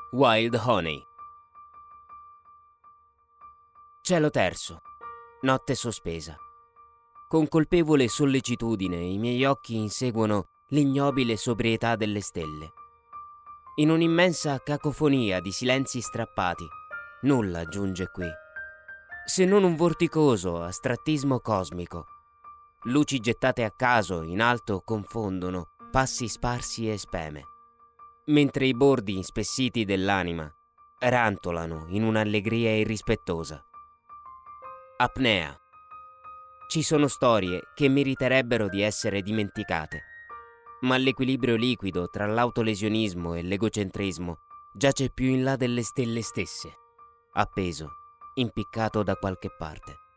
Wild Honey. Cielo terzo, notte sospesa. Con colpevole sollecitudine i miei occhi inseguono l'ignobile sobrietà delle stelle. In un'immensa cacofonia di silenzi strappati, nulla giunge qui, se non un vorticoso astrattismo cosmico. Luci gettate a caso in alto confondono passi sparsi e speme, mentre i bordi inspessiti dell'anima rantolano in un'allegria irrispettosa. Apnea. Ci sono storie che meriterebbero di essere dimenticate, ma l'equilibrio liquido tra l'autolesionismo e l'egocentrismo giace più in là delle stelle stesse, appeso, impiccato da qualche parte.